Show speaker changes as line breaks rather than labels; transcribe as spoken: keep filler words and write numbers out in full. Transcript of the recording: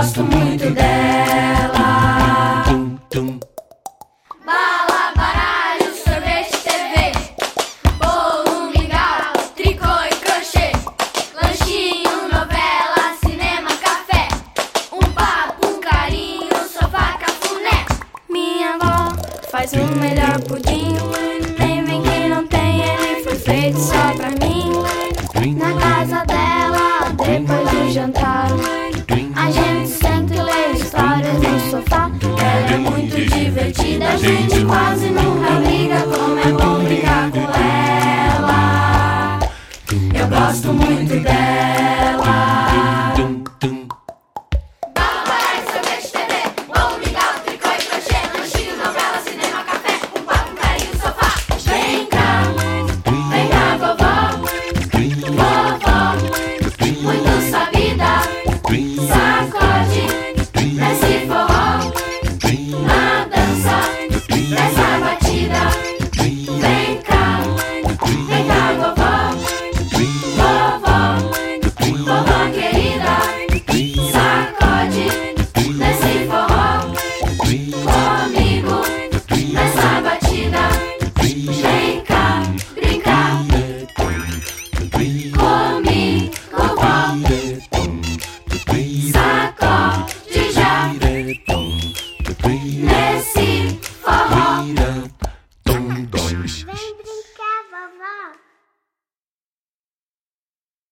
gosto muito dela. Bala, baralho, sorvete, T V, bolo, mingau, tricô e crochê, lanchinho, novela, cinema, café, um papo, um carinho, sofá, cafuné. Minha avó faz o melhor pudim, nem vem que não tem, ele foi feito só pra mim. Na casa dela, depois do jantar, a gente senta e lê histórias no sofá. Ela é muito divertida, a gente quase nunca briga. Como é bom brincar com ela, eu gosto muito dela.